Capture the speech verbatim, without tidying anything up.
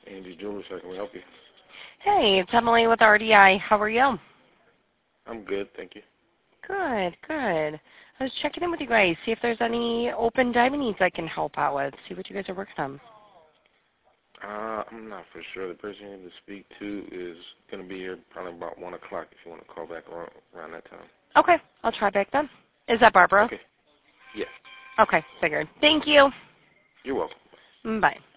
Andy Junior How can we help you? Hey, it's Emily with R D I. How are you? I'm good, thank you. Good, good. I was checking in with you guys, see if there's any open diving needs I can help out with, see what you guys are working on. Uh, I'm not for sure. The person you need to speak to is going to be here probably about one o'clock if you want to call back around, around that time. Okay, I'll try back then. Is that Barbara? Okay. Yeah. Okay, figured. Thank you. You're welcome. Bye.